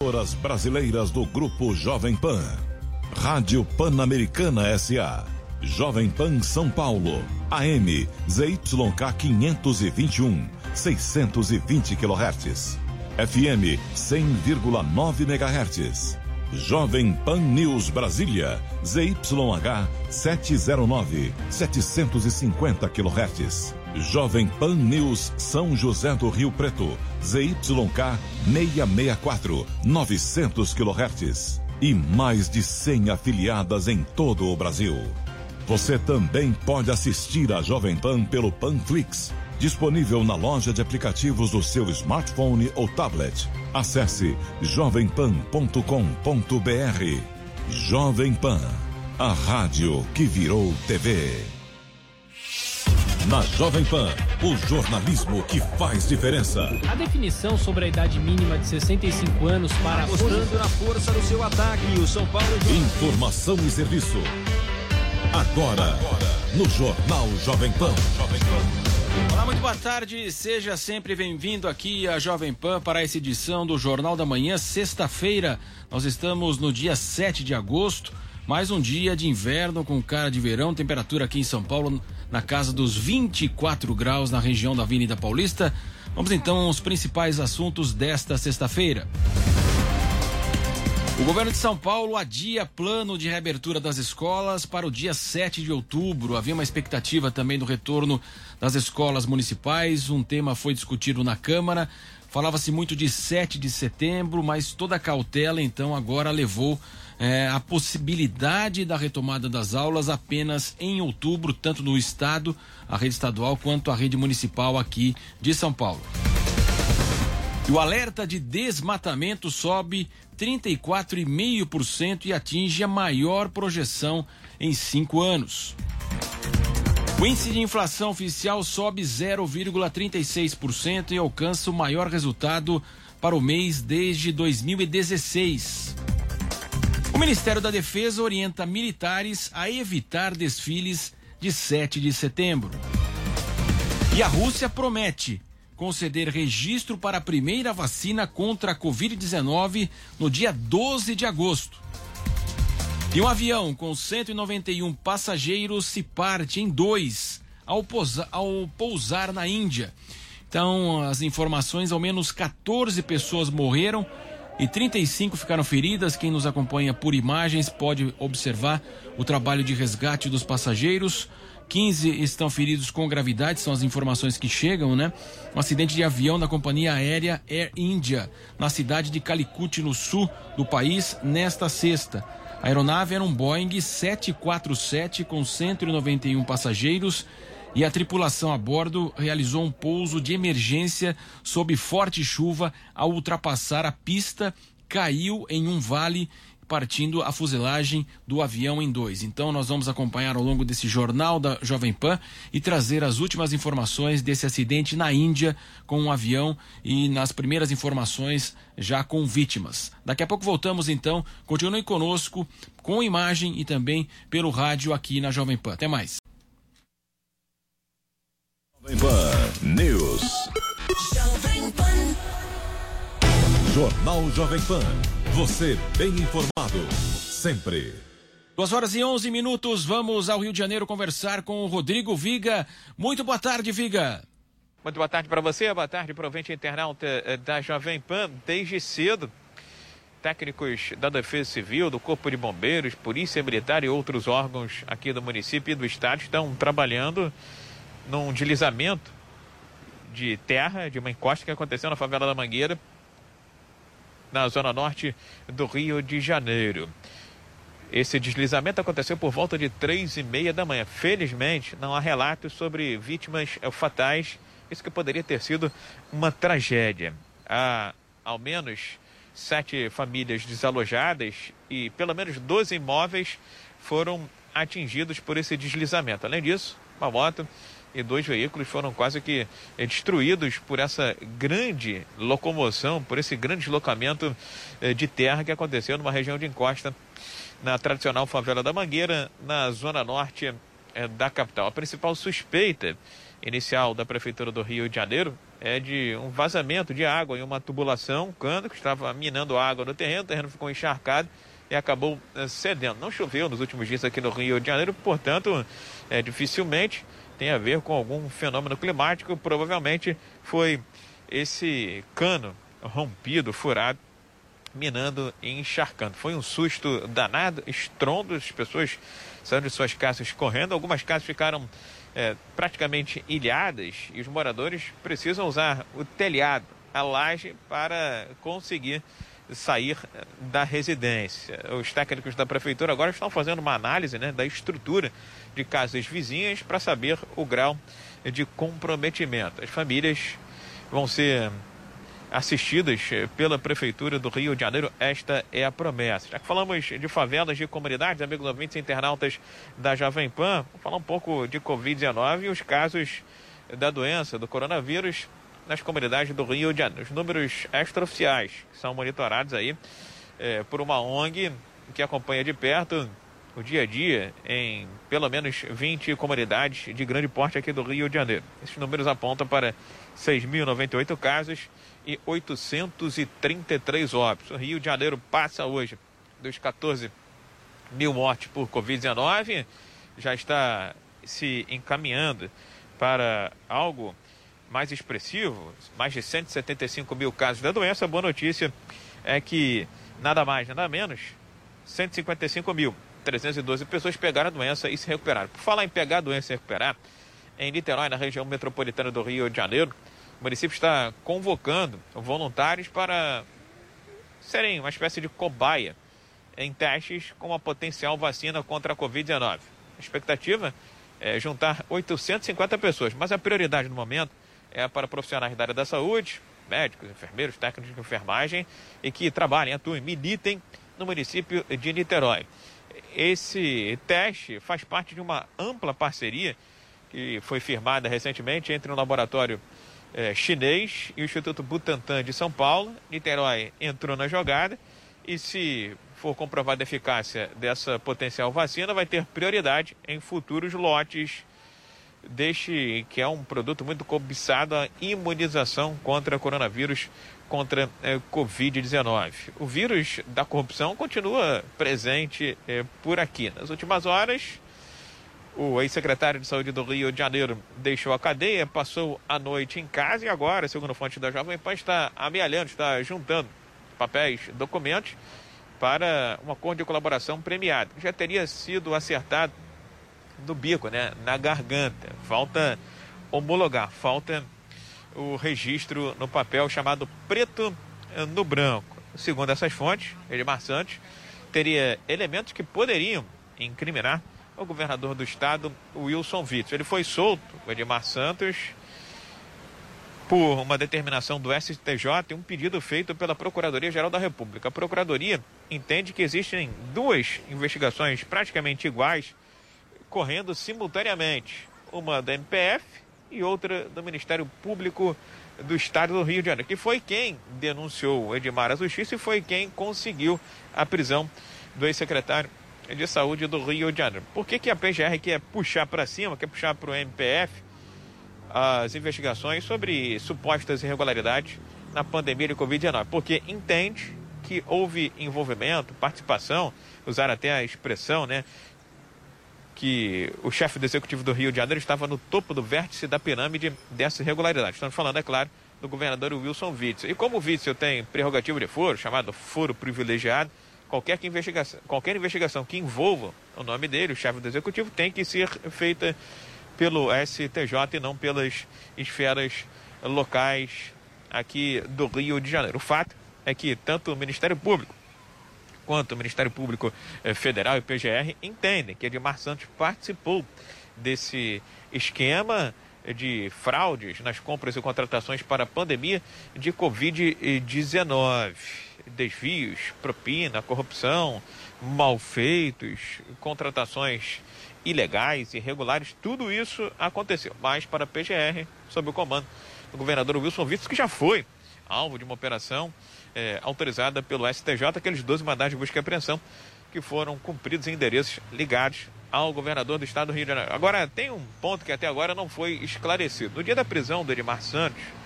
emissoras brasileiras do Grupo Jovem Pan. Rádio Pan-Americana S.A. Jovem Pan São Paulo. AM ZYK 521, 620 kHz. FM 100,9 MHz. Jovem Pan News Brasília, ZYH 709, 750 kHz. Jovem Pan News São José do Rio Preto, ZYK 664, 900 kHz. E mais de 100 afiliadas em todo o Brasil. Você também pode assistir a Jovem Pan pelo Panflix, disponível na loja de aplicativos do seu smartphone ou tablet. Acesse jovempan.com.br. Jovem Pan, a rádio que virou TV. Na Jovem Pan, o jornalismo que faz diferença. A definição sobre a idade mínima de 65 anos para... Apostando na força do seu ataque, o São Paulo... Informação e serviço. Agora, no Jornal Jovem Pan. Olá, muito boa tarde, seja sempre bem-vindo aqui à Jovem Pan para essa edição do Jornal da Manhã, sexta-feira. Nós estamos no dia 7 de agosto, mais um dia de inverno com cara de verão, temperatura aqui em São Paulo na casa dos 24 graus na região da Avenida Paulista. Vamos então aos principais assuntos desta sexta-feira. O governo de São Paulo adia plano de reabertura das escolas para o dia 7 de outubro. Havia uma expectativa também do retorno das escolas municipais. Um tema foi discutido na Câmara. Falava-se muito de 7 de setembro, mas toda a cautela então agora levou a possibilidade da retomada das aulas apenas em outubro, tanto no estado, a rede estadual, quanto a rede municipal aqui de São Paulo. E o alerta de desmatamento sobe 34,5% e atinge a maior projeção em 5 anos. O índice de inflação oficial sobe 0,36% e alcança o maior resultado para o mês desde 2016. O Ministério da Defesa orienta militares a evitar desfiles de 7 de setembro. E a Rússia promete conceder registro para a primeira vacina contra a Covid-19 no dia 12 de agosto. E um avião com 191 passageiros se parte em 2 ao pousar na Índia. Então, as informações, ao menos 14 pessoas morreram e 35 ficaram feridas. Quem nos acompanha por imagens pode observar o trabalho de resgate dos passageiros. 15 estão feridos com gravidade, são as informações que chegam, né? Um acidente de avião da companhia aérea Air India, na cidade de Calicut, no sul do país, nesta sexta. A aeronave era um Boeing 747 com 191 passageiros e a tripulação a bordo realizou um pouso de emergência sob forte chuva. Ao ultrapassar a pista, caiu em um vale, partindo a fuselagem do avião em 2. Então nós vamos acompanhar ao longo desse jornal da Jovem Pan e trazer as últimas informações desse acidente na Índia com um avião e nas primeiras informações já com vítimas. Daqui a pouco voltamos então, continue conosco com imagem e também pelo rádio aqui na Jovem Pan. Até mais. Jovem Pan News. Jovem Pan. Jornal Jovem Pan. Você bem informado, sempre. 2h11, vamos ao Rio de Janeiro conversar com o Rodrigo Viga. Muito boa tarde, Viga. Muito boa tarde para você, boa tarde para o ouvinte internauta da Jovem Pan. Desde cedo, técnicos da Defesa Civil, do Corpo de Bombeiros, Polícia Militar e outros órgãos aqui do município e do estado estão trabalhando num deslizamento de terra, de uma encosta que aconteceu na favela da Mangueira, na zona norte do Rio de Janeiro. Esse deslizamento aconteceu por volta de 3h30 da manhã. Felizmente, não há relatos sobre vítimas fatais. Isso que poderia ter sido uma tragédia. Há ao menos 7 famílias desalojadas e pelo menos 12 imóveis foram atingidos por esse deslizamento. Além disso, uma moto e 2 veículos foram quase que destruídos por essa grande locomoção, por esse grande deslocamento de terra que aconteceu numa região de encosta na tradicional favela da Mangueira, na zona norte da capital. A principal suspeita inicial da Prefeitura do Rio de Janeiro de um vazamento de água em uma tubulação, um cano que estava minando água no terreno, o terreno ficou encharcado e acabou cedendo. Não choveu nos últimos dias aqui no Rio de Janeiro, portanto, dificilmente tem a ver com algum fenômeno climático, provavelmente foi esse cano rompido, furado, minando e encharcando. Foi um susto danado, estrondo, as pessoas saíram de suas casas correndo, algumas casas ficaram praticamente ilhadas e os moradores precisam usar o telhado, a laje, para conseguir sair da residência. Os técnicos da prefeitura agora estão fazendo uma análise, da estrutura de casas vizinhas para saber o grau de comprometimento. As famílias vão ser assistidas pela Prefeitura do Rio de Janeiro, esta é a promessa. Já que falamos de favelas, de comunidades, amigos ouvintes e internautas da Jovem Pan, vamos falar um pouco de Covid-19 e os casos da doença, do coronavírus, nas comunidades do Rio de Janeiro. Os números extraoficiais que são monitorados aí por uma ONG que acompanha de perto o dia a dia em pelo menos 20 comunidades de grande porte aqui do Rio de Janeiro. Esses números apontam para 6.098 casos e 833 óbitos. O Rio de Janeiro passa hoje dos 14 mil mortes por Covid-19, já está se encaminhando para algo mais expressivo, mais de 175 mil casos da doença. A boa notícia é que nada mais, nada menos, 155.312 pessoas pegaram a doença e se recuperaram. Por falar em pegar a doença e recuperar, em Niterói, na região metropolitana do Rio de Janeiro, o município está convocando voluntários para serem uma espécie de cobaia em testes com a potencial vacina contra a Covid-19. A expectativa é juntar 850 pessoas, mas a prioridade no momento é para profissionais da área da saúde, médicos, enfermeiros, técnicos de enfermagem e que trabalhem, atuem, militem no município de Niterói. Esse teste faz parte de uma ampla parceria que foi firmada recentemente entre um laboratório chinês e o Instituto Butantan de São Paulo. Niterói entrou na jogada e, se for comprovada a eficácia dessa potencial vacina, vai ter prioridade em futuros lotes deste que é um produto muito cobiçado, a imunização contra coronavírus, contra Covid-19. O vírus da corrupção continua presente por aqui. Nas últimas horas, o ex-secretário de Saúde do Rio de Janeiro deixou a cadeia, passou a noite em casa e agora, segundo fonte da Jovem Pan, está amealhando, está juntando papéis, documentos para um acordo de colaboração premiado, que já teria sido acertado no bico, na garganta. Falta homologar, falta o registro no papel chamado preto no branco. Segundo essas fontes, Edmar Santos teria elementos que poderiam incriminar o governador do estado, Wilson Witzel. Ele foi solto, o Edmar Santos, por uma determinação do STJ e um pedido feito pela Procuradoria-Geral da República. A Procuradoria entende que existem duas investigações praticamente iguais correndo simultaneamente, uma da MPF e outra do Ministério Público do Estado do Rio de Janeiro, que foi quem denunciou o Edmar à Justiça e foi quem conseguiu a prisão do ex-secretário de Saúde do Rio de Janeiro. Por que a PGR quer puxar para cima, quer puxar para o MPF as investigações sobre supostas irregularidades na pandemia de Covid-19? Porque entende que houve envolvimento, participação, usar até a expressão, que o chefe do Executivo do Rio de Janeiro estava no topo do vértice da pirâmide dessa irregularidade. Estamos falando, é claro, do governador Wilson Witzel. E como o Witzel tem prerrogativa de foro, chamado foro privilegiado, qualquer investigação que envolva o nome dele, o chefe do Executivo, tem que ser feita pelo STJ e não pelas esferas locais aqui do Rio de Janeiro. O fato é que tanto o Ministério Público quanto o Ministério Público Federal e PGR entendem que Edmar Santos participou desse esquema de fraudes nas compras e contratações para a pandemia de Covid-19. Desvios, propina, corrupção, malfeitos, contratações ilegais, irregulares, tudo isso aconteceu. Mas para a PGR, sob o comando do governador Wilson Witzel, que já foi alvo de uma operação autorizada pelo STJ, aqueles 12 mandados de busca e apreensão que foram cumpridos em endereços ligados ao governador do estado do Rio de Janeiro. Agora, tem um ponto que até agora não foi esclarecido. No dia da prisão do Edmar Santos,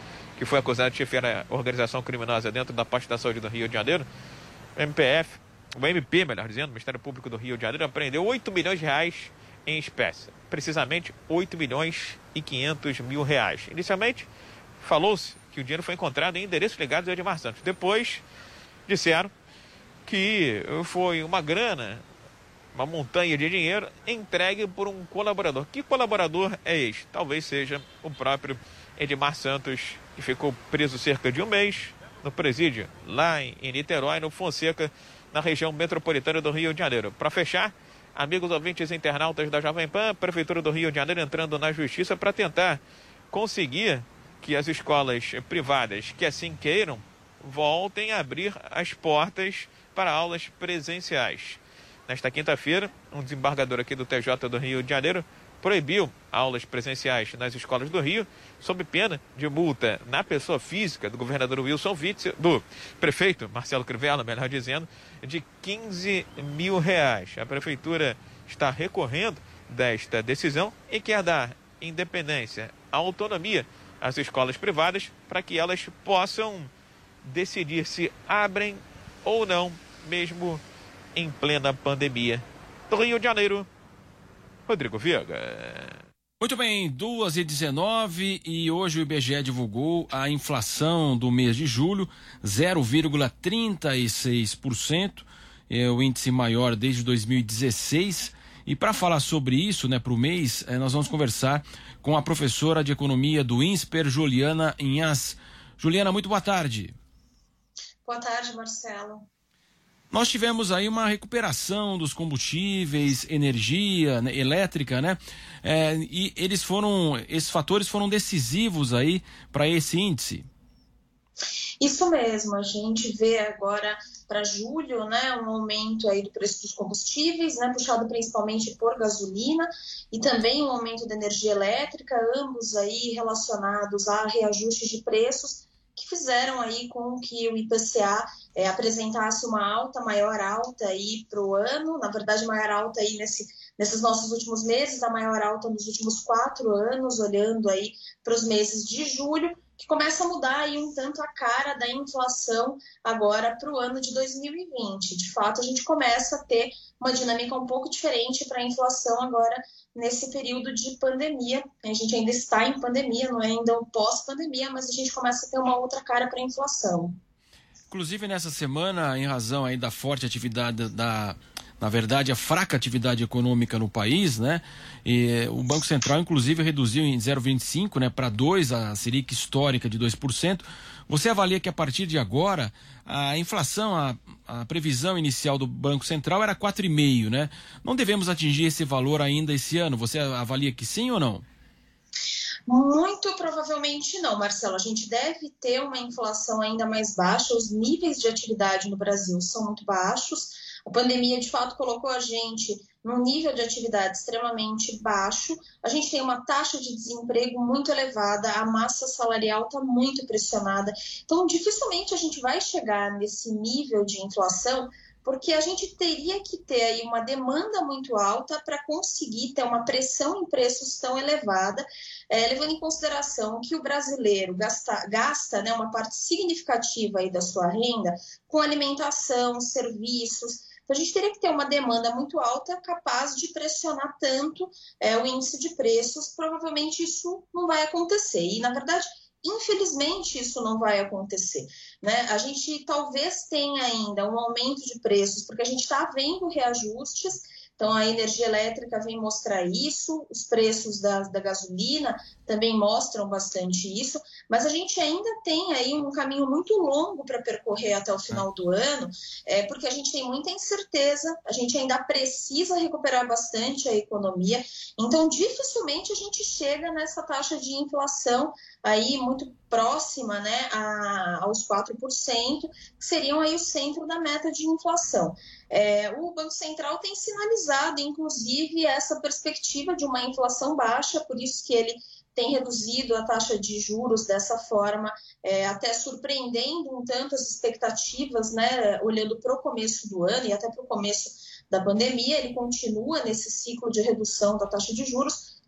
que foi acusado de chefiar a organização criminosa dentro da pasta da saúde do Rio de Janeiro, o MP, melhor dizendo, o Ministério Público do Rio de Janeiro apreendeu 8 milhões de reais em espécie, precisamente 8 milhões e 500 mil reais. Inicialmente, falou-se que o dinheiro foi encontrado em endereços ligados a Edmar Santos. Depois, disseram que foi uma grana, uma montanha de dinheiro entregue por um colaborador. Que colaborador é este? Talvez seja o próprio Edmar Santos, que ficou preso cerca de um mês no presídio lá em Niterói, no Fonseca, na região metropolitana do Rio de Janeiro. Para fechar, amigos ouvintes internautas da Jovem Pan, a Prefeitura do Rio de Janeiro entrando na Justiça para tentar conseguir que as escolas privadas que assim queiram voltem a abrir as portas para aulas presenciais. Nesta quinta-feira, um desembargador aqui do TJ do Rio de Janeiro proibiu aulas presenciais nas escolas do Rio, sob pena de multa na pessoa física do governador Wilson Witzel, do prefeito Marcelo Crivella, melhor dizendo, de 15 mil reais. A prefeitura está recorrendo desta decisão e quer dar independência, autonomia às escolas privadas para que elas possam decidir se abrem ou não, mesmo em plena pandemia. Do Rio de Janeiro, Rodrigo Viega. Muito bem, 2h19 e hoje o IBGE divulgou a inflação do mês de julho, 0,36%, é o índice maior desde 2016. E para falar sobre isso, né, para o mês, nós vamos conversar com a professora de economia do INSPER, Juliana Inhas. Juliana, muito boa tarde. Boa tarde, Marcelo. Nós tivemos aí uma recuperação dos combustíveis, energia, né, elétrica, né? E esses fatores foram decisivos aí para esse índice. Isso mesmo, a gente vê agora para julho, né, um aumento aí do preço dos combustíveis, né, puxado principalmente por gasolina, e também um aumento da energia elétrica, ambos aí relacionados a reajustes de preços, que fizeram aí com que o IPCA apresentasse uma maior alta aí para o ano, na verdade maior alta aí nesses nossos últimos meses, a maior alta nos últimos 4 anos, olhando aí para os meses de julho, que começa a mudar aí um tanto a cara da inflação agora para o ano de 2020. De fato, a gente começa a ter uma dinâmica um pouco diferente para a inflação agora nesse período de pandemia. A gente ainda está em pandemia, não é ainda um pós-pandemia, mas a gente começa a ter uma outra cara para a inflação. Inclusive, nessa semana, em razão aí da forte atividade na verdade, a fraca atividade econômica no país, né? E o Banco Central, inclusive, reduziu em 0,25, né, para 2%, a Selic histórica de 2%. Você avalia que a partir de agora, a inflação, a previsão inicial do Banco Central era 4,5%, né? Não devemos atingir esse valor ainda esse ano? Você avalia que sim ou não? Muito provavelmente não, Marcelo. A gente deve ter uma inflação ainda mais baixa. Os níveis de atividade no Brasil são muito baixos. A pandemia, de fato, colocou a gente num nível de atividade extremamente baixo. A gente tem uma taxa de desemprego muito elevada, a massa salarial está muito pressionada. Então, dificilmente a gente vai chegar nesse nível de inflação, porque a gente teria que ter aí uma demanda muito alta para conseguir ter uma pressão em preços tão elevada, levando em consideração que o brasileiro gasta, né, uma parte significativa aí da sua renda com alimentação, serviços. Então, a gente teria que ter uma demanda muito alta capaz de pressionar tanto o índice de preços. Provavelmente isso não vai acontecer. E, na verdade, infelizmente, isso não vai acontecer, né? A gente talvez tenha ainda um aumento de preços, porque a gente está vendo reajustes. Então, a energia elétrica vem mostrar isso, os preços da gasolina também mostram bastante isso, mas a gente ainda tem aí um caminho muito longo para percorrer até o final do ano, porque a gente tem muita incerteza, a gente ainda precisa recuperar bastante a economia, então dificilmente a gente chega nessa taxa de inflação aí muito próxima, né, aos 4%, que seriam aí o centro da meta de inflação. O Banco Central tem sinalizado, inclusive, essa perspectiva de uma inflação baixa, por isso que ele tem reduzido a taxa de juros dessa forma, até surpreendendo um tanto as expectativas, né, olhando para o começo do ano e até para o começo da pandemia. Ele continua nesse ciclo de redução da taxa de juros,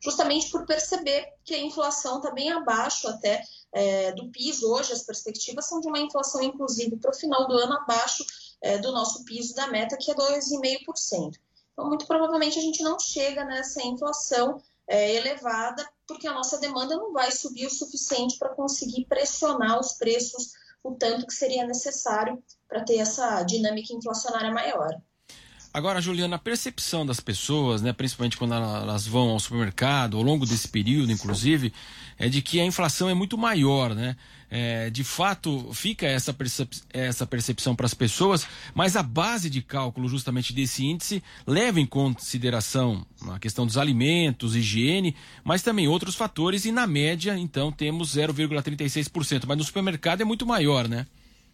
justamente por perceber que a inflação está bem abaixo até do piso. Hoje as perspectivas são de uma inflação, inclusive, para o final do ano abaixo do nosso piso da meta, que é 2,5%. Então, muito provavelmente, a gente não chega nessa inflação elevada, porque a nossa demanda não vai subir o suficiente para conseguir pressionar os preços o tanto que seria necessário para ter essa dinâmica inflacionária maior. Agora, Juliana, a percepção das pessoas, né, principalmente quando elas vão ao supermercado, ao longo desse período, inclusive, é de que a inflação é muito maior, né? De fato, fica essa percepção para as pessoas, mas a base de cálculo justamente desse índice leva em consideração a questão dos alimentos, higiene, mas também outros fatores, e na média, então, temos 0,36%, mas no supermercado é muito maior, né?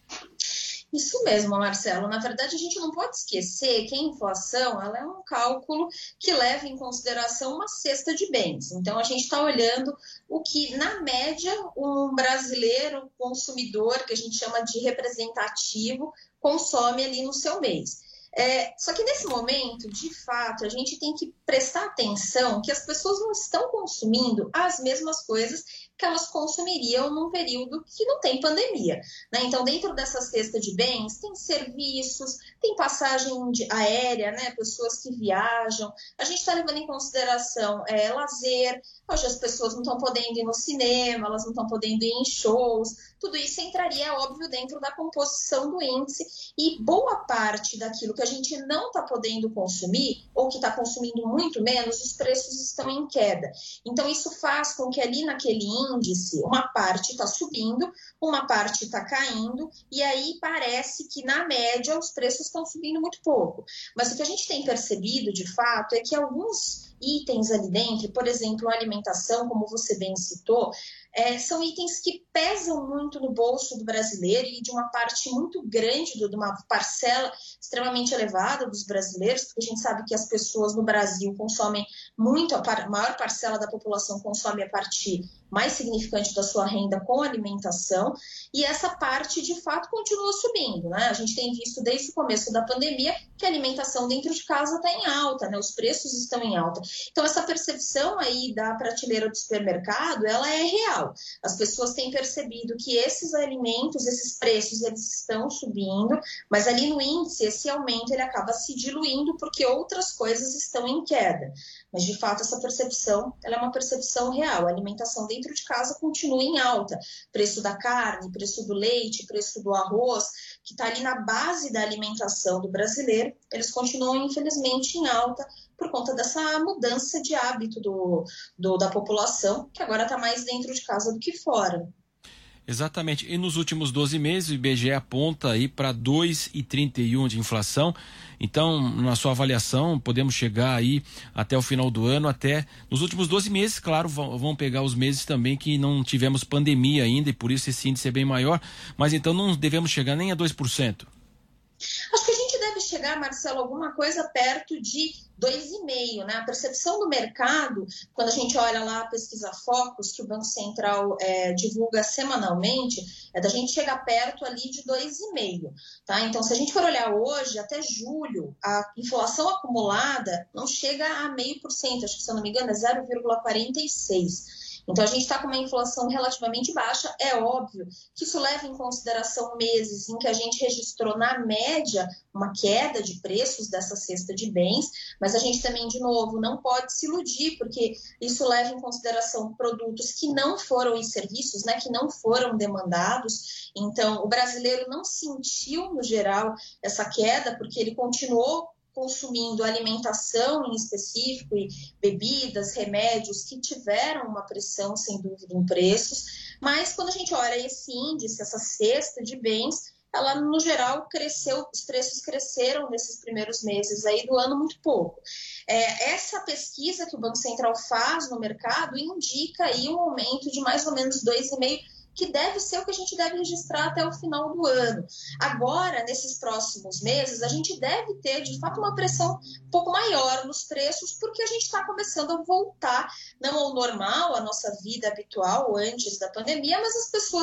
Isso mesmo, Marcelo. Na verdade, a gente não pode esquecer que a inflação ela é um cálculo que leva em consideração uma cesta de bens. Então, a gente está olhando o que, na média, um brasileiro consumidor, que a gente chama de representativo, consome ali no seu mês. Só que nesse momento, de fato, a gente tem que prestar atenção que as pessoas não estão consumindo as mesmas coisas que elas consumiriam num período que não tem pandemia, né? Então, dentro dessa cesta de bens, tem serviços, tem passagem aérea, né? Pessoas que viajam. A gente está levando em consideração lazer. Hoje as pessoas não estão podendo ir no cinema, elas não estão podendo ir em shows. Tudo isso entraria, óbvio, dentro da composição do índice, e boa parte daquilo que a gente não está podendo consumir, ou que está consumindo muito menos, os preços estão em queda. Então, isso faz com que ali naquele índice, uma parte está subindo, uma parte está caindo, e aí parece que, na média, os preços estão subindo muito pouco. Mas o que a gente tem percebido, de fato, é que alguns itens ali dentro, por exemplo, a alimentação, como você bem citou, são itens que pesam muito no bolso do brasileiro, e de uma parte muito grande, de uma parcela extremamente elevada dos brasileiros, porque a gente sabe que as pessoas no Brasil consomem muito, a maior parcela da população consome a parte mais significante da sua renda com alimentação, e essa parte, de fato, continua subindo, né? A gente tem visto desde o começo da pandemia que a alimentação dentro de casa está em alta, né? Os preços estão em alta. Então, essa percepção aí da prateleira do supermercado, ela é real. As pessoas têm percebido que esses alimentos, esses preços, eles estão subindo, mas ali no índice, esse aumento, ele acaba se diluindo porque outras coisas estão em queda. Mas, de fato, essa percepção, ela é uma percepção real. A alimentação dentro de casa continua em alta. Preço da carne, preço do leite, preço do arroz, que está ali na base da alimentação do brasileiro, eles continuam, infelizmente, em alta por conta dessa mudança de hábito da população, que agora está mais dentro de casa do que fora. Exatamente. E nos últimos 12 meses, o IBGE aponta aí para 2,31 de inflação. Então, na sua avaliação, podemos chegar aí até o final do ano, até nos últimos 12 meses, claro, vão pegar os meses também que não tivemos pandemia ainda, e por isso esse índice é bem maior, mas então não devemos chegar nem a 2%. Acho que a gente deve chegar, Marcelo, alguma coisa perto de 2,5%, né? A percepção do mercado, quando a gente olha lá a pesquisa Focus, que o Banco Central divulga semanalmente, da gente chegar perto ali de 2,5%, tá? Então, se a gente for olhar hoje, até julho, a inflação acumulada não chega a 0,5%, acho que, se eu não me engano, é 0,46%. Então, a gente está com uma inflação relativamente baixa. É óbvio que isso leva em consideração meses em que a gente registrou, na média, uma queda de preços dessa cesta de bens, mas a gente também, de novo, não pode se iludir, porque isso leva em consideração produtos que não foram, e serviços, né, que não foram demandados. Então, o brasileiro não sentiu, no geral, essa queda, porque ele continuou consumindo alimentação em específico e bebidas, remédios que tiveram uma pressão, sem dúvida, em preços. Mas quando a gente olha esse índice, essa cesta de bens, ela, no geral, cresceu, os preços cresceram nesses primeiros meses aí do ano muito pouco. Essa pesquisa que o Banco Central faz no mercado indica aí um aumento de mais ou menos 2,5%, que deve ser o que a gente deve registrar até o final do ano. Agora, nesses próximos meses, a gente deve ter, de fato, uma pressão um pouco maior nos preços, porque a gente está começando a voltar, não ao normal, a nossa vida habitual antes da pandemia, mas as pessoas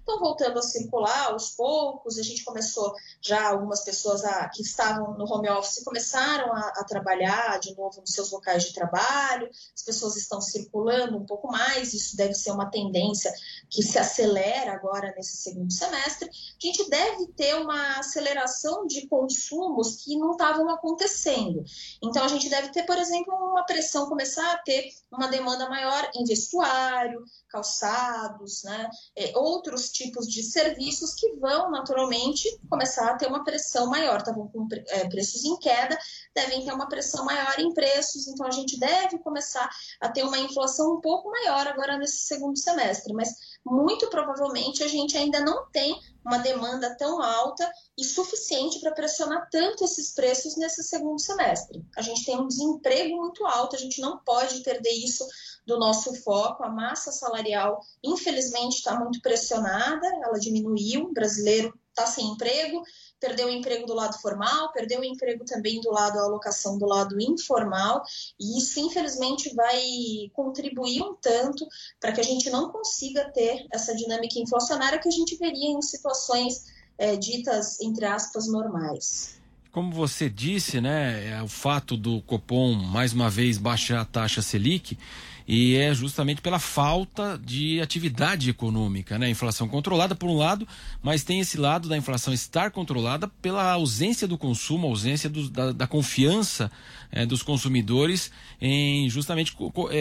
estão voltando a circular aos poucos. A gente começou já, algumas pessoas que estavam no home office começaram a trabalhar de novo nos seus locais de trabalho, as pessoas estão circulando um pouco mais, isso deve ser uma tendência que se acelera agora nesse segundo semestre. A gente deve ter uma aceleração de consumos que não estavam acontecendo. Então, a gente deve ter, por exemplo, uma pressão, começar a ter uma demanda maior em vestuário, calçados, né? Outros tipos de serviços que vão naturalmente começar a ter uma pressão maior. Estavam com preços em queda, devem ter uma pressão maior em preços, então a gente deve começar a ter uma inflação um pouco maior agora nesse segundo semestre, mas muito provavelmente a gente ainda não tem uma demanda tão alta e suficiente para pressionar tanto esses preços nesse segundo semestre. A gente tem um desemprego muito alto, a gente não pode perder isso do nosso foco. A massa salarial, infelizmente, está muito pressionada, ela diminuiu, o brasileiro está sem emprego, perdeu o emprego do lado formal, perdeu o emprego também do lado da alocação do lado informal, e isso, infelizmente, vai contribuir um tanto para que a gente não consiga ter essa dinâmica inflacionária que a gente veria em situações ditas, entre aspas, normais. Como você disse, né, o fato do Copom, mais uma vez, baixar a taxa Selic, e é justamente pela falta de atividade econômica, né? A inflação controlada por um lado, mas tem esse lado da inflação estar controlada pela ausência do consumo, ausência da confiança dos consumidores em justamente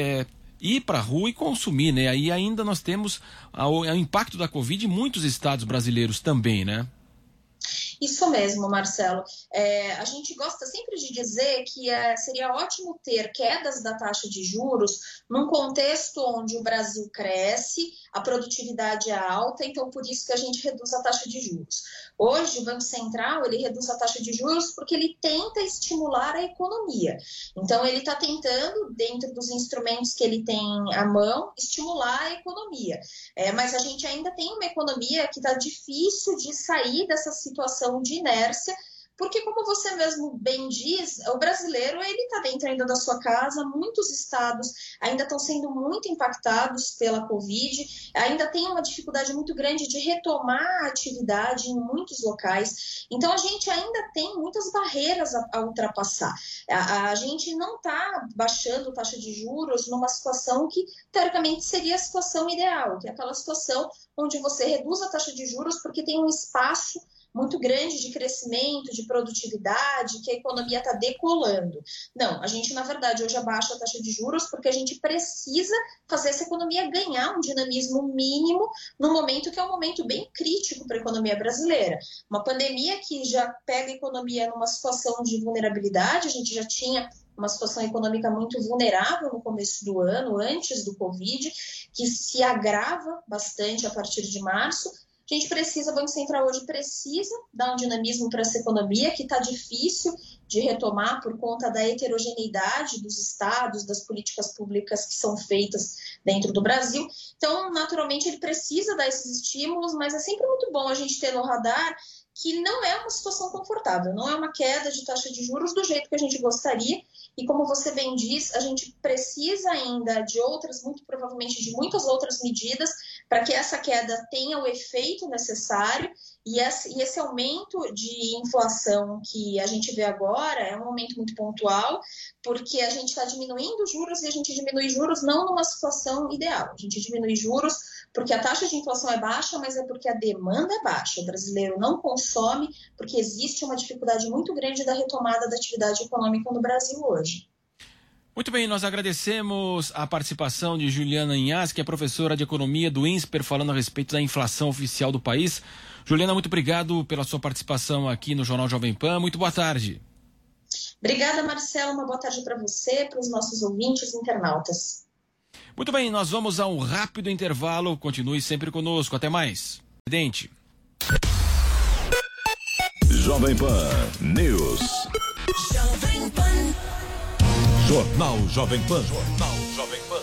ir para a rua e consumir, né? Aí ainda nós temos o impacto da Covid em muitos estados brasileiros também, né? Isso mesmo, Marcelo. A gente gosta sempre de dizer que seria ótimo ter quedas da taxa de juros num contexto onde o Brasil cresce, a produtividade é alta, então por isso que a gente reduz a taxa de juros. Hoje, o Banco Central ele reduz a taxa de juros porque ele tenta estimular a economia. Então, ele está tentando, dentro dos instrumentos que ele tem à mão, estimular a economia. Mas a gente ainda tem uma economia que está difícil de sair dessa situação de inércia, porque, como você mesmo bem diz, o brasileiro ele está dentro ainda da sua casa, muitos estados ainda estão sendo muito impactados pela Covid, ainda tem uma dificuldade muito grande de retomar a atividade em muitos locais, então a gente ainda tem muitas barreiras a ultrapassar. A gente não está baixando taxa de juros numa situação que, teoricamente, seria a situação ideal, que é aquela situação onde você reduz a taxa de juros porque tem um espaço muito grande de crescimento, de produtividade, que a economia está decolando. Não, a gente, na verdade, hoje abaixa a taxa de juros porque a gente precisa fazer essa economia ganhar um dinamismo mínimo num momento que é um momento bem crítico para a economia brasileira. Uma pandemia que já pega a economia numa situação de vulnerabilidade, a gente já tinha uma situação econômica muito vulnerável no começo do ano, antes do Covid, que se agrava bastante a partir de março. A gente precisa, o Banco Central hoje precisa dar um dinamismo para essa economia que está difícil de retomar por conta da heterogeneidade dos estados, das políticas públicas que são feitas dentro do Brasil. Então, naturalmente, ele precisa dar esses estímulos, mas é sempre muito bom a gente ter no radar que não é uma situação confortável, não é uma queda de taxa de juros do jeito que a gente gostaria. E como você bem diz, a gente precisa ainda de outras, muito provavelmente de muitas outras medidas para que essa queda tenha o efeito necessário. E esse aumento de inflação que a gente vê agora é um aumento muito pontual, porque a gente está diminuindo juros e a gente diminui juros não numa situação ideal. A gente diminui juros porque a taxa de inflação é baixa, mas é porque a demanda é baixa. O brasileiro não consome porque existe uma dificuldade muito grande da retomada da atividade econômica no Brasil hoje. Muito bem, nós agradecemos a participação de Juliana Inhas, que é professora de economia do INSPER, falando a respeito da inflação oficial do país. Juliana, muito obrigado pela sua participação aqui no Jornal Jovem Pan. Muito boa tarde. Obrigada, Marcelo. Uma boa tarde para você, para os nossos ouvintes e internautas. Muito bem, nós vamos a um rápido intervalo. Continue sempre conosco. Até mais. Presidente. Jovem Pan News. Jovem Pan. Jornal Jovem Pan. Jornal Jovem Pan.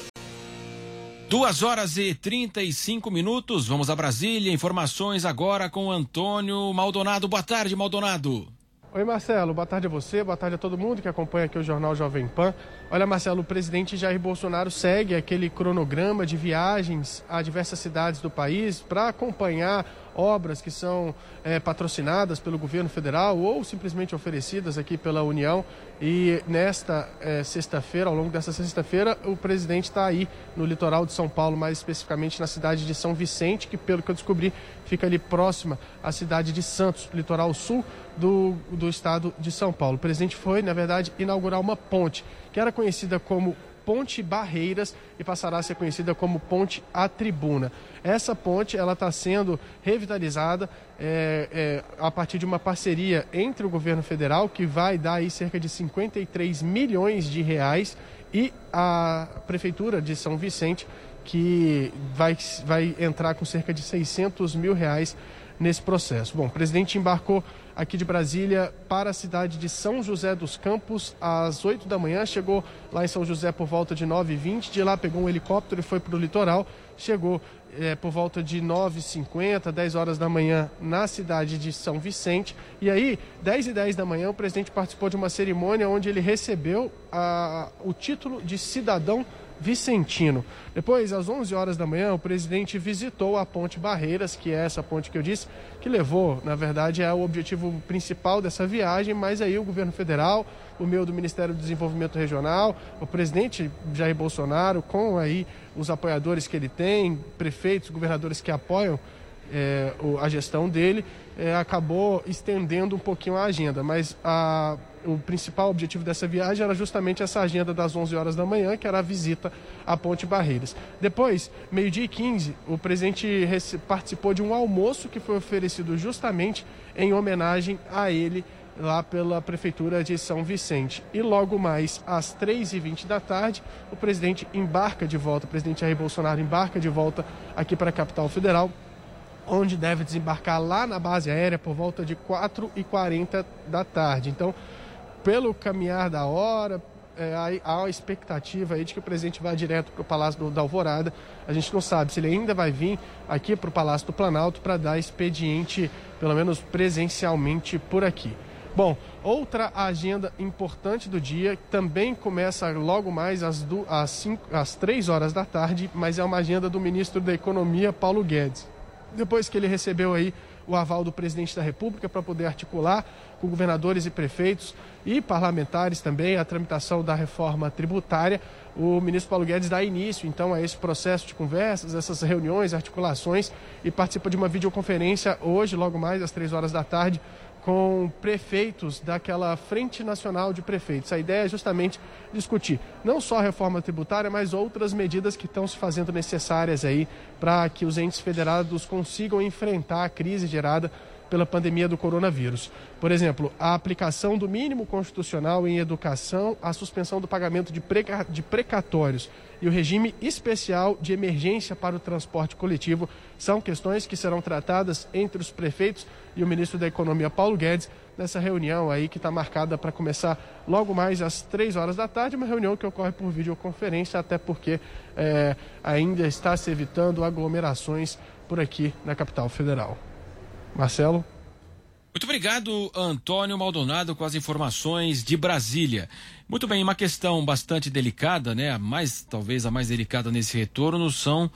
2h35. Vamos a Brasília. Informações agora com Antônio Maldonado. Boa tarde, Maldonado. Oi, Marcelo, boa tarde a você, boa tarde a todo mundo que acompanha aqui o Jornal Jovem Pan. Olha, Marcelo, o presidente Jair Bolsonaro segue aquele cronograma de viagens a diversas cidades do país para acompanhar obras que são patrocinadas pelo governo federal ou simplesmente oferecidas aqui pela União. E nesta sexta-feira, ao longo dessa sexta-feira, o presidente está aí no litoral de São Paulo, mais especificamente na cidade de São Vicente, que pelo que eu descobri fica ali próxima à cidade de Santos, litoral sul do estado de São Paulo. O presidente foi, na verdade, inaugurar uma ponte que era conhecida como Ponte Barreiras e passará a ser conhecida como Ponte à Tribuna. Essa ponte ela está sendo revitalizada a partir de uma parceria entre o governo federal, que vai dar aí cerca de 53 milhões de reais, e a Prefeitura de São Vicente, que vai entrar com cerca de 600 mil reais nesse processo. Bom, o presidente embarcou aqui de Brasília para a cidade de São José dos Campos às 8 da manhã, chegou lá em São José por volta de 9h20, de lá pegou um helicóptero e foi para o litoral, chegou por volta de 9h50, 10 horas da manhã na cidade de São Vicente, e aí 10h10 da manhã o presidente participou de uma cerimônia onde ele recebeu o título de cidadão vicentino. Depois, às 11 horas da manhã, o presidente visitou a Ponte Barreiras, que é essa ponte que eu disse, que levou, na verdade, o objetivo principal dessa viagem, mas aí o governo federal, o meio do Ministério do Desenvolvimento Regional, o presidente Jair Bolsonaro, com aí os apoiadores que ele tem, prefeitos, governadores que apoiam a gestão dele, acabou estendendo um pouquinho a agenda, mas o principal objetivo dessa viagem era justamente essa agenda das 11 horas da manhã, que era a visita à Ponte Barreiras. Depois, 12h15, o presidente participou de um almoço que foi oferecido justamente em homenagem a ele lá pela Prefeitura de São Vicente. E logo mais, às 3h20 da tarde, o presidente embarca de volta, o presidente Jair Bolsonaro embarca de volta aqui para a capital federal, onde deve desembarcar lá na base aérea por volta de 4h40 da tarde. Então, pelo caminhar da hora, há a expectativa aí de que o presidente vá direto para o Palácio da Alvorada. A gente não sabe se ele ainda vai vir aqui para o Palácio do Planalto para dar expediente, pelo menos presencialmente, por aqui. Bom, outra agenda importante do dia também começa logo mais às 3 horas da tarde, mas é uma agenda do ministro da Economia, Paulo Guedes. Depois que ele recebeu aí o aval do presidente da República para poder articular com governadores e prefeitos e parlamentares também a tramitação da reforma tributária, o ministro Paulo Guedes dá início então a esse processo de conversas, essas reuniões, articulações, e participa de uma videoconferência hoje, logo mais às 3 horas da tarde, com prefeitos daquela Frente Nacional de Prefeitos. A ideia é justamente discutir não só a reforma tributária, mas outras medidas que estão se fazendo necessárias aí para que os entes federados consigam enfrentar a crise gerada pela pandemia do coronavírus. Por exemplo, a aplicação do mínimo constitucional em educação, a suspensão do pagamento de precatórios e o regime especial de emergência para o transporte coletivo são questões que serão tratadas entre os prefeitos e o ministro da Economia, Paulo Guedes, nessa reunião aí que está marcada para começar logo mais às 3 horas da tarde, uma reunião que ocorre por videoconferência, até porque ainda está se evitando aglomerações por aqui na capital federal. Marcelo? Muito obrigado, Antônio Maldonado, com as informações de Brasília. Muito bem, uma questão bastante delicada, né? Talvez a mais delicada nesse retorno são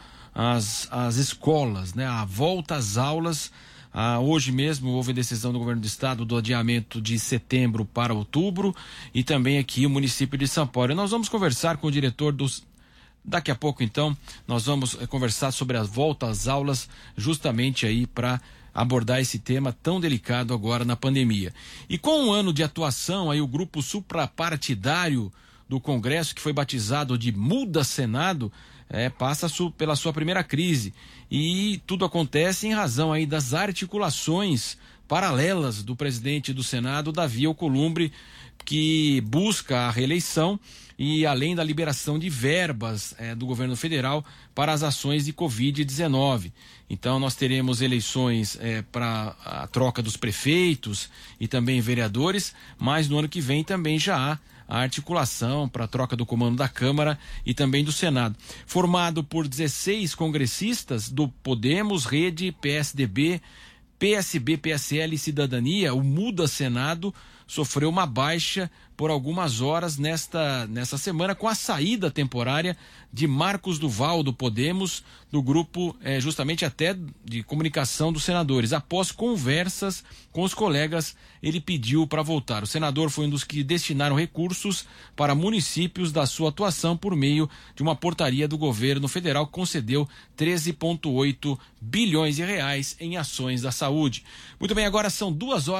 as escolas, né? A volta às aulas. Hoje mesmo houve decisão do governo do estado do adiamento de setembro para outubro, e também aqui o município de São Paulo. Nós vamos conversar com o diretor daqui a pouco, então, nós vamos conversar sobre a volta às aulas, justamente aí para abordar esse tema tão delicado agora na pandemia. E com um ano de atuação, aí o grupo suprapartidário do Congresso, que foi batizado de Muda Senado, passa pela sua primeira crise. E tudo acontece em razão aí das articulações paralelas do presidente do Senado, Davi Alcolumbre, que busca a reeleição, e além da liberação de verbas do governo federal para as ações de Covid-19. Então nós teremos eleições para a troca dos prefeitos e também vereadores, mas no ano que vem também já há a articulação para a troca do comando da Câmara e também do Senado. Formado por 16 congressistas do Podemos, Rede, PSDB, PSB, PSL e Cidadania, o Muda Senado, sofreu uma baixa por algumas horas nesta semana, com a saída temporária de Marcos Duval, do Podemos, do grupo justamente até de comunicação dos senadores. Após conversas com os colegas, ele pediu para voltar. O senador foi um dos que destinaram recursos para municípios da sua atuação por meio de uma portaria do governo federal que concedeu 13,8 bilhões de reais em ações da saúde. Muito bem, agora são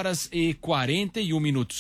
2h41.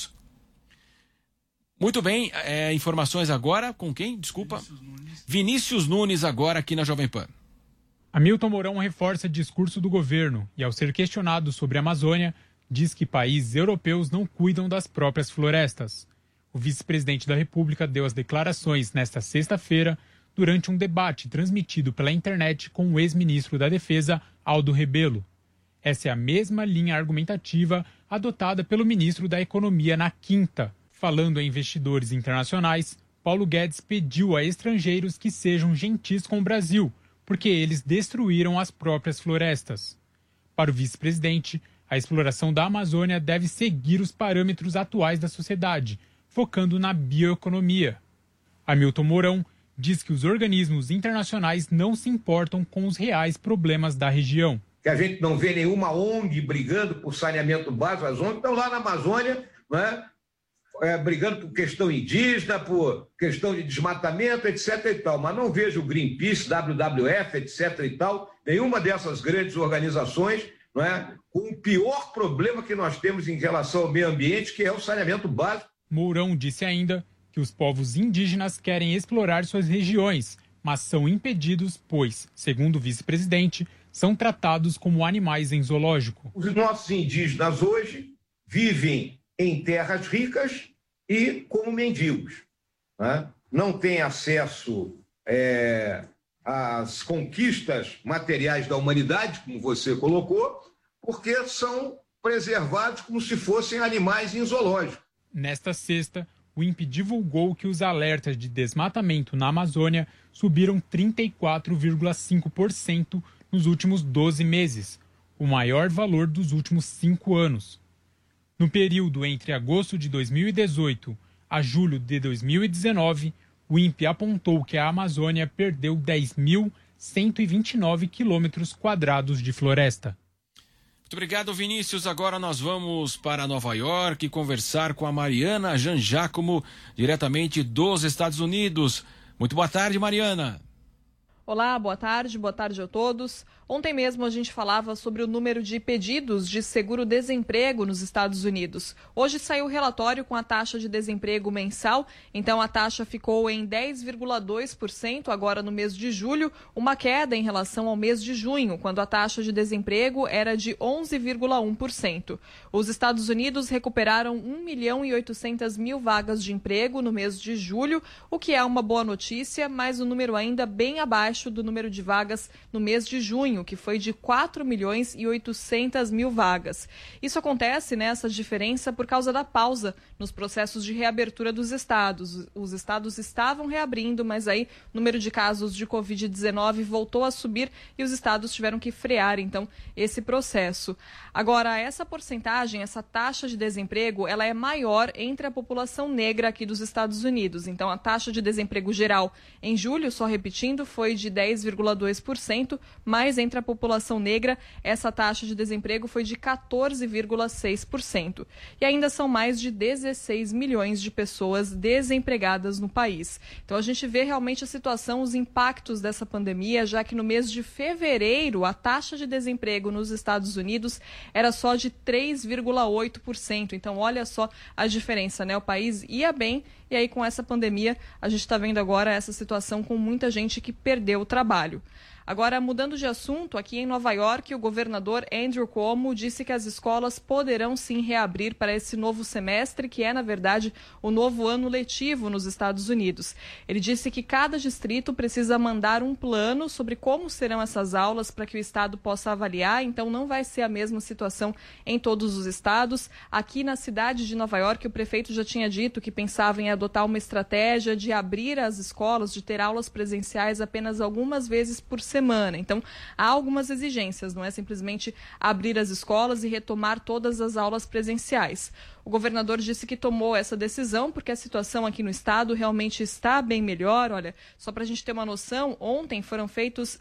Muito bem, informações agora com quem? Desculpa. Vinícius Nunes agora aqui na Jovem Pan. Hamilton Mourão reforça discurso do governo e, ao ser questionado sobre a Amazônia, diz que países europeus não cuidam das próprias florestas. O vice-presidente da República deu as declarações nesta sexta-feira durante um debate transmitido pela internet com o ex-ministro da Defesa, Aldo Rebelo. Essa é a mesma linha argumentativa adotada pelo ministro da Economia na quinta. Falando a investidores internacionais, Paulo Guedes pediu a estrangeiros que sejam gentis com o Brasil, porque eles destruíram as próprias florestas. Para o vice-presidente, a exploração da Amazônia deve seguir os parâmetros atuais da sociedade, focando na bioeconomia. Hamilton Mourão diz que os organismos internacionais não se importam com os reais problemas da região. Que a gente não vê nenhuma ONG brigando por saneamento básico, as ONGs estão lá na Amazônia, né, brigando por questão indígena, por questão de desmatamento, etc. e tal, mas não vejo o Greenpeace, WWF, etc. e tal, nenhuma dessas grandes organizações, né, com o pior problema que nós temos em relação ao meio ambiente, que é o saneamento básico. Mourão disse ainda que os povos indígenas querem explorar suas regiões, mas são impedidos, pois, segundo o vice-presidente, são tratados como animais em zoológico. Os nossos indígenas hoje vivem em terras ricas e como mendigos, né? Não têm acesso às conquistas materiais da humanidade, como você colocou, porque são preservados como se fossem animais em zoológico. Nesta sexta, o INPE divulgou que os alertas de desmatamento na Amazônia subiram 34,5% nos últimos 12 meses, o maior valor dos últimos 5 anos. No período entre agosto de 2018 a julho de 2019, o INPE apontou que a Amazônia perdeu 10.129 quilômetros quadrados de floresta. Muito obrigado, Vinícius. Agora nós vamos para Nova York conversar com a Mariana Jangiacomo, diretamente dos Estados Unidos. Muito boa tarde, Mariana. Olá, boa tarde a todos. Ontem mesmo a gente falava sobre o número de pedidos de seguro-desemprego nos Estados Unidos. Hoje saiu o relatório com a taxa de desemprego mensal, então a taxa ficou em 10,2% agora no mês de julho, uma queda em relação ao mês de junho, quando a taxa de desemprego era de 11,1%. Os Estados Unidos recuperaram 1.800.000 vagas de emprego no mês de julho, o que é uma boa notícia, mas o número ainda bem abaixo do número de vagas no mês de junho, que foi de 4.800.000 vagas. Isso acontece, essa diferença, por causa da pausa nos processos de reabertura dos estados. Os estados estavam reabrindo, mas aí o número de casos de Covid-19 voltou a subir e os estados tiveram que frear, então, esse processo. Agora, essa porcentagem, essa taxa de desemprego, ela é maior entre a população negra aqui dos Estados Unidos. Então, a taxa de desemprego geral em julho, só repetindo, foi de 10,2%, mas entre a população negra, essa taxa de desemprego foi de 14,6%. E ainda são mais de 16 milhões de pessoas desempregadas no país. Então, a gente vê realmente a situação, os impactos dessa pandemia, já que no mês de fevereiro, a taxa de desemprego nos Estados Unidos era só de 3,8%. Então, olha só a diferença, O país ia bem e aí com essa pandemia a gente está vendo agora essa situação com muita gente que perdeu o trabalho. Agora, mudando de assunto, aqui em Nova York, o governador Andrew Cuomo disse que as escolas poderão sim reabrir para esse novo semestre, que é, na verdade, o novo ano letivo nos Estados Unidos. Ele disse que cada distrito precisa mandar um plano sobre como serão essas aulas para que o estado possa avaliar, então não vai ser a mesma situação em todos os estados. Aqui na cidade de Nova York, o prefeito já tinha dito que pensava em adotar uma estratégia de abrir as escolas, de ter aulas presenciais apenas algumas vezes por semana. semana. Então, há algumas exigências, não é simplesmente abrir as escolas e retomar todas as aulas presenciais. O governador disse que tomou essa decisão porque a situação aqui no estado realmente está bem melhor. Olha, só para a gente ter uma noção, ontem foram feitos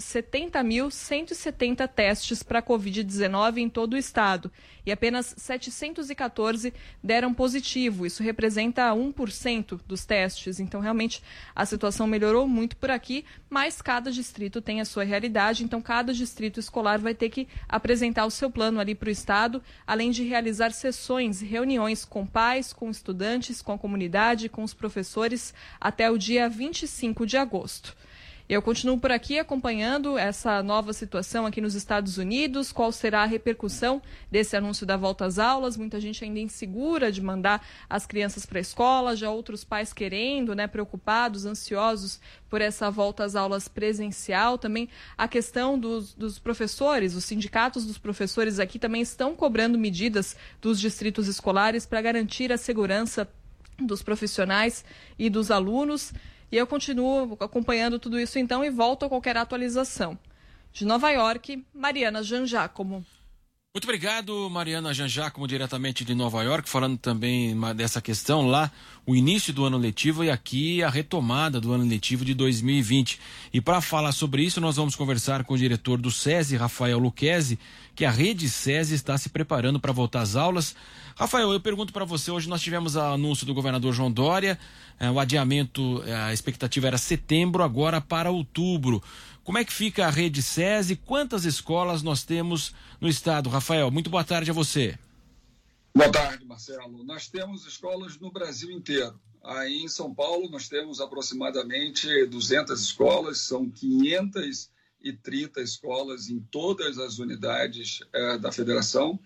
70.170 testes para a Covid-19 em todo o estado e apenas 714 deram positivo. Isso representa 1% dos testes. Então, realmente, a situação melhorou muito por aqui, mas cada distrito tem a sua realidade. Então, cada distrito escolar vai ter que apresentar o seu plano ali para o estado, além de realizar sessões e reuniões com pais, com estudantes, com a comunidade, com os professores, até o dia 25 de agosto. Eu continuo por aqui acompanhando essa nova situação aqui nos Estados Unidos, qual será a repercussão desse anúncio da volta às aulas. Muita gente ainda insegura de mandar as crianças para a escola, já outros pais querendo, preocupados, ansiosos por essa volta às aulas presencial. Também a questão dos professores, os sindicatos dos professores aqui também estão cobrando medidas dos distritos escolares para garantir a segurança dos profissionais e dos alunos. E eu continuo acompanhando tudo isso então e volto a qualquer atualização. De Nova York, Mariana Jangiacomo. Muito obrigado, Mariana Jangiacomo, diretamente de Nova York, falando também dessa questão lá, o início do ano letivo e aqui a retomada do ano letivo de 2020. E para falar sobre isso, nós vamos conversar com o diretor do SESI, Rafael Lucchesi, que a rede SESI está se preparando para voltar às aulas. Rafael, eu pergunto para você, hoje nós tivemos o anúncio do governador João Dória, o adiamento, a expectativa era setembro, agora para outubro. Como é que fica a rede SESI? Quantas escolas nós temos no estado? Rafael, muito boa tarde a você. Boa tarde, Marcelo. Nós temos escolas no Brasil inteiro. Aí em São Paulo nós temos aproximadamente 200 escolas, são 530 escolas em todas as unidades da federação.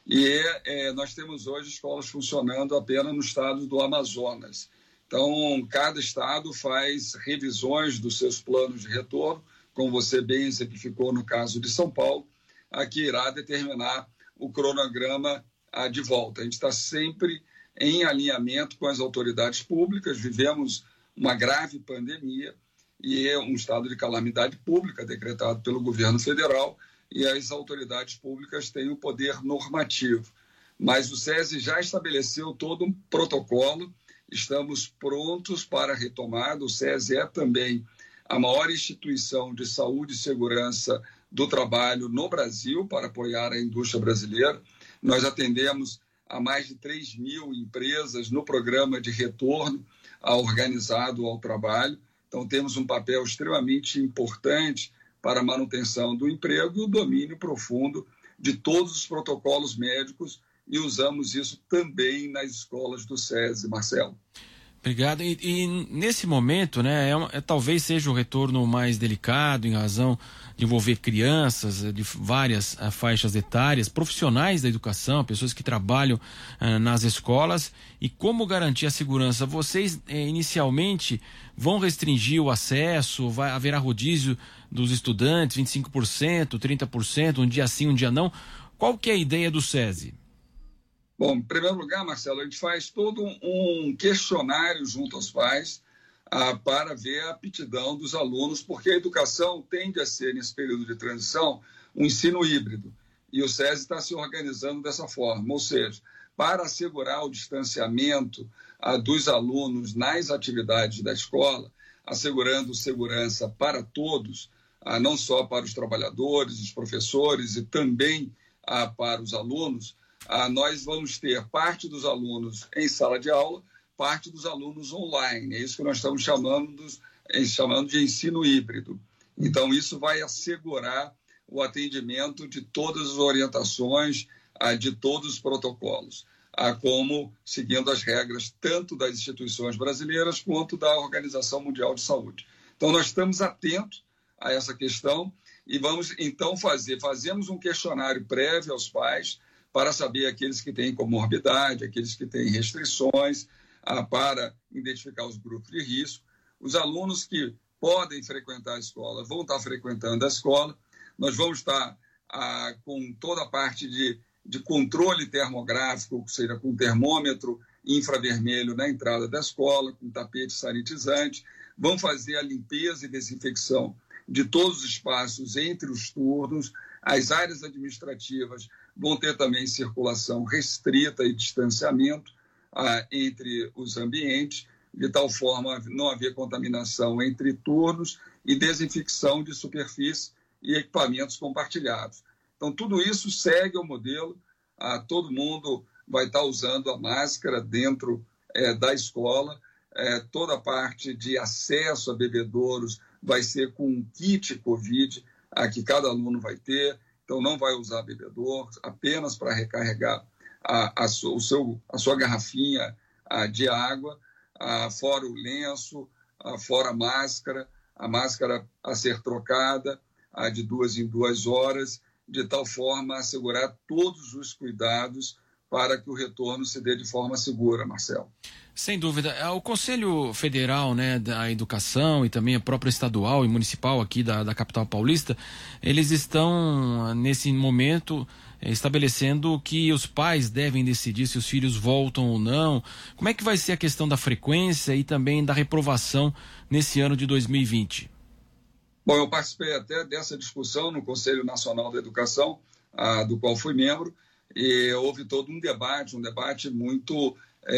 E nós temos hoje escolas funcionando apenas no estado do Amazonas. Então, cada estado faz revisões dos seus planos de retorno, como você bem exemplificou no caso de São Paulo, que irá determinar o cronograma de volta. A gente está sempre em alinhamento com as autoridades públicas, vivemos uma grave pandemia e um estado de calamidade pública decretado pelo governo federal, e as autoridades públicas têm o poder normativo. Mas o SESI já estabeleceu todo um protocolo, estamos prontos para a retomada. O SESI é também a maior instituição de saúde e segurança do trabalho no Brasil para apoiar a indústria brasileira. Nós atendemos a mais de 3 mil empresas no programa de retorno organizado ao trabalho. Então, temos um papel extremamente importante para a manutenção do emprego e o domínio profundo de todos os protocolos médicos, e usamos isso também nas escolas do SESI, Marcelo. Obrigado. E nesse momento, talvez seja o retorno mais delicado em razão de envolver crianças de várias faixas etárias, profissionais da educação, pessoas que trabalham nas escolas. E como garantir a segurança? Vocês inicialmente vão restringir o acesso? Haverá rodízio dos estudantes, 25%, 30%, um dia sim, um dia não? Qual que é a ideia do SESI? Bom, em primeiro lugar, Marcelo, a gente faz todo um questionário junto aos pais para ver a aptidão dos alunos, porque a educação tende a ser, nesse período de transição, um ensino híbrido. E o SESI está se organizando dessa forma, ou seja, para assegurar o distanciamento dos alunos nas atividades da escola, assegurando segurança para todos, não só para os trabalhadores, os professores e também para os alunos, nós vamos ter parte dos alunos em sala de aula, parte dos alunos online. É isso que nós estamos chamando de ensino híbrido. Então, isso vai assegurar o atendimento de todas as orientações, de todos os protocolos, como seguindo as regras tanto das instituições brasileiras quanto da Organização Mundial de Saúde. Então, nós estamos atentos a essa questão e vamos, então, fazemos um questionário prévio aos pais para saber aqueles que têm comorbidade, aqueles que têm restrições, para identificar os grupos de risco. Os alunos que podem frequentar a escola vão estar frequentando a escola. Nós vamos estar com toda a parte de controle termográfico, ou seja, com termômetro infravermelho na entrada da escola, com tapete sanitizante. Vão fazer a limpeza e desinfecção de todos os espaços entre os turnos. As áreas administrativas vão ter também circulação restrita e distanciamento entre os ambientes, de tal forma não haver contaminação entre turnos e desinfecção de superfície e equipamentos compartilhados. Então, tudo isso segue o modelo. Todo mundo vai estar usando a máscara dentro da escola. Toda a parte de acesso a bebedouros vai ser com um kit Covid que cada aluno vai ter. Então, não vai usar bebedouro, apenas para recarregar a sua garrafinha de água, fora o lenço, fora a máscara a ser trocada de 2 em 2 horas, de tal forma a assegurar todos os cuidados para que o retorno se dê de forma segura, Marcelo. Sem dúvida. O Conselho Federal, né, da Educação e também a própria estadual e municipal aqui da capital paulista, eles estão, nesse momento, estabelecendo que os pais devem decidir se os filhos voltam ou não. Como é que vai ser a questão da frequência e também da reprovação nesse ano de 2020? Bom, eu participei até dessa discussão no Conselho Nacional da Educação, do qual fui membro, e houve todo um debate muito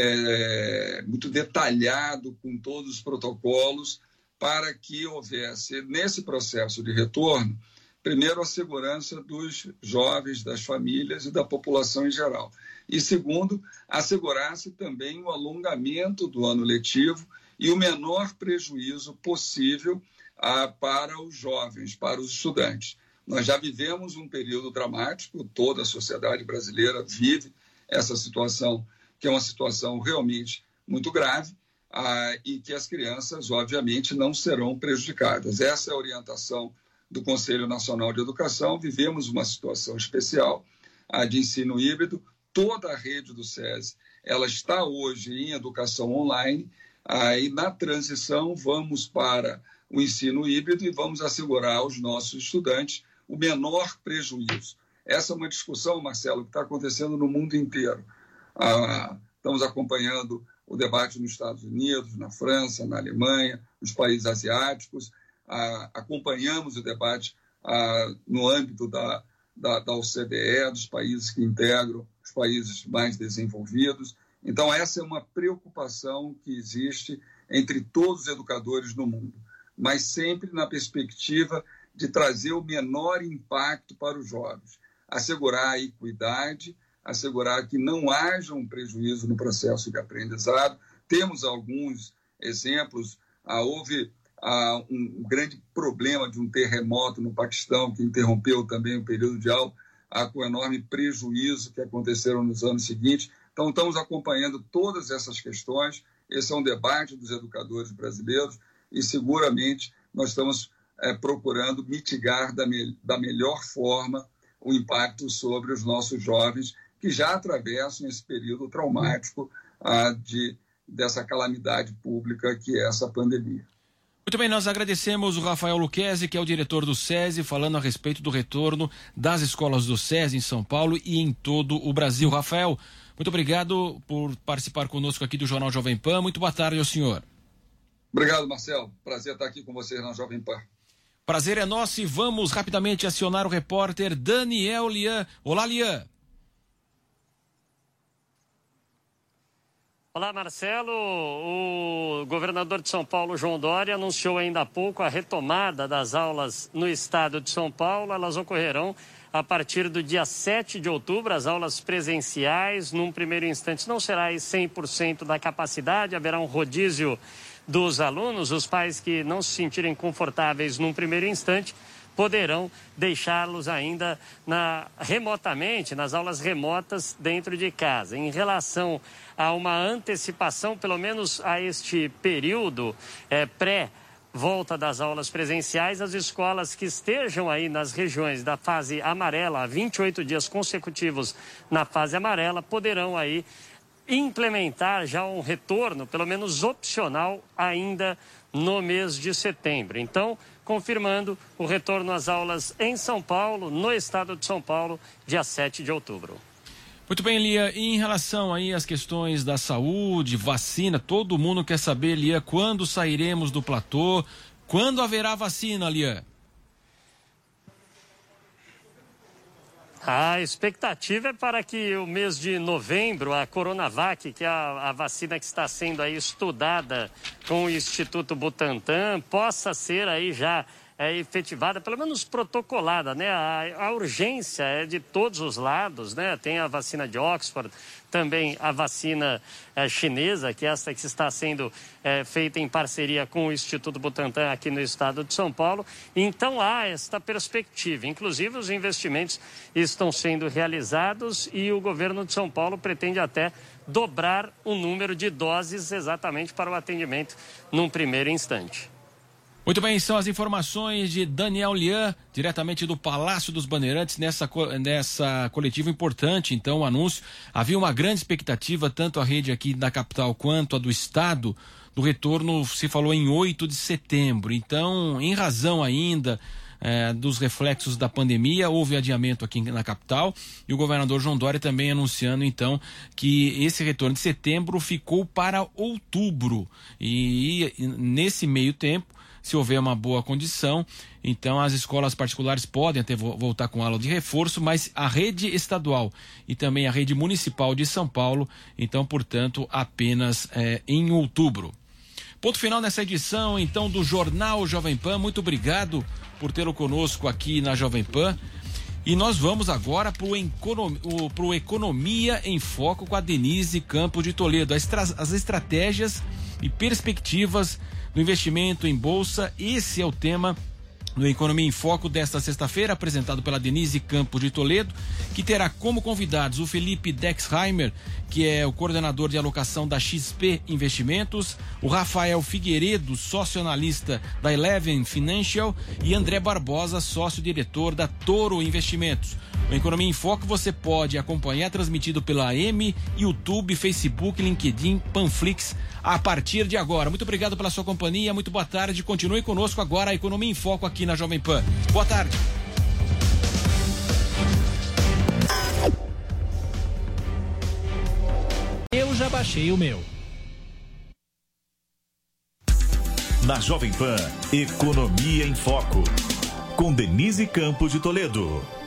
detalhado, com todos os protocolos, para que houvesse, nesse processo de retorno, primeiro, a segurança dos jovens, das famílias e da população em geral. E, segundo, assegurasse também o alongamento do ano letivo e o menor prejuízo possível para os jovens, para os estudantes. Nós já vivemos um período dramático, toda a sociedade brasileira vive essa situação, que é uma situação realmente muito grave, e que as crianças, obviamente, não serão prejudicadas. Essa é a orientação do Conselho Nacional de Educação. Vivemos uma situação especial de ensino híbrido. Toda a rede do SESI ela está hoje em educação online, e na transição vamos para o ensino híbrido e vamos assegurar aos nossos estudantes o menor prejuízo. Essa é uma discussão, Marcelo, que está acontecendo no mundo inteiro. Estamos acompanhando o debate nos Estados Unidos, na França, na Alemanha, nos países asiáticos. Acompanhamos o debate no âmbito da OCDE, dos países que integram os países mais desenvolvidos. Então, essa é uma preocupação que existe entre todos os educadores no mundo, mas sempre na perspectiva de trazer o menor impacto para os jovens, assegurar a equidade, assegurar que não haja um prejuízo no processo de aprendizado. Temos alguns exemplos. Houve um grande problema de um terremoto no Paquistão, que interrompeu também o período de aula, com enorme prejuízo que aconteceram nos anos seguintes. Então, estamos acompanhando todas essas questões. Esse é um debate dos educadores brasileiros e, seguramente, nós estamos procurando mitigar da melhor forma o impacto sobre os nossos jovens que já atravessam esse período traumático dessa calamidade pública que é essa pandemia. Muito bem, nós agradecemos o Rafael Lucchesi, que é o diretor do SESI, falando a respeito do retorno das escolas do SESI em São Paulo e em todo o Brasil. Rafael, muito obrigado por participar conosco aqui do Jornal Jovem Pan. Muito boa tarde ao senhor. Obrigado, Marcelo. Prazer estar aqui com vocês na Jovem Pan. Prazer é nosso e vamos rapidamente acionar o repórter Daniel Lian. Olá, Lian. Olá, Marcelo. O governador de São Paulo, João Dória, anunciou ainda há pouco a retomada das aulas no estado de São Paulo. Elas ocorrerão a partir do dia 7 de outubro, as aulas presenciais. Num primeiro instante, não será 100% da capacidade, haverá um rodízio dos alunos. Os pais que não se sentirem confortáveis num primeiro instante poderão deixá-los ainda remotamente, nas aulas remotas dentro de casa. Em relação a uma antecipação, pelo menos a este período pré-volta das aulas presenciais, as escolas que estejam aí nas regiões da fase amarela, 28 dias consecutivos na fase amarela, poderão aí implementar já um retorno, pelo menos opcional, ainda no mês de setembro. Então, confirmando o retorno às aulas em São Paulo, no estado de São Paulo, dia 7 de outubro. Muito bem, Lia, e em relação aí às questões da saúde, vacina, todo mundo quer saber, Lia, quando sairemos do platô, quando haverá vacina, Lia? A expectativa é para que o mês de novembro, a Coronavac, que é a vacina que está sendo aí estudada com o Instituto Butantan, possa ser aí já efetivada, pelo menos protocolada, né? A urgência é de todos os lados, né? Tem a vacina de Oxford, também a vacina chinesa, que é essa que está sendo feita em parceria com o Instituto Butantan aqui no estado de São Paulo. Então há esta perspectiva. Inclusive os investimentos estão sendo realizados e o governo de São Paulo pretende até dobrar o número de doses exatamente para o atendimento num primeiro instante. Muito bem, são as informações de Daniel Lian, diretamente do Palácio dos Bandeirantes, nessa coletiva importante, então, o anúncio. Havia uma grande expectativa, tanto a rede aqui da capital quanto a do estado, do retorno, se falou em 8 de setembro. Então, em razão ainda dos reflexos da pandemia, houve adiamento aqui na capital, e o governador João Dória também anunciando, então, que esse retorno de setembro ficou para outubro. E nesse meio tempo, se houver uma boa condição, então as escolas particulares podem até voltar com aula de reforço, mas a rede estadual e também a rede municipal de São Paulo, então, portanto, apenas em outubro. Ponto final nessa edição, então, do Jornal Jovem Pan. Muito obrigado por tê-lo conosco aqui na Jovem Pan. E nós vamos agora para o Economia em Foco com a Denise Campos de Toledo. As estratégias e perspectivas do investimento em bolsa. Esse é o tema do Economia em Foco desta sexta-feira, apresentado pela Denise Campos de Toledo, que terá como convidados o Felipe Dexheimer, que é o coordenador de alocação da XP Investimentos, o Rafael Figueiredo, sócio analista da Eleven Financial, e André Barbosa, sócio-diretor da Toro Investimentos. O Economia em Foco você pode acompanhar transmitido pela AM, YouTube, Facebook, LinkedIn, Panflix, a partir de agora. Muito obrigado pela sua companhia, muito boa tarde. Continue conosco agora, a Economia em Foco aqui na Jovem Pan. Boa tarde. Eu já baixei o meu. Na Jovem Pan, Economia em Foco, com Denise Campos de Toledo.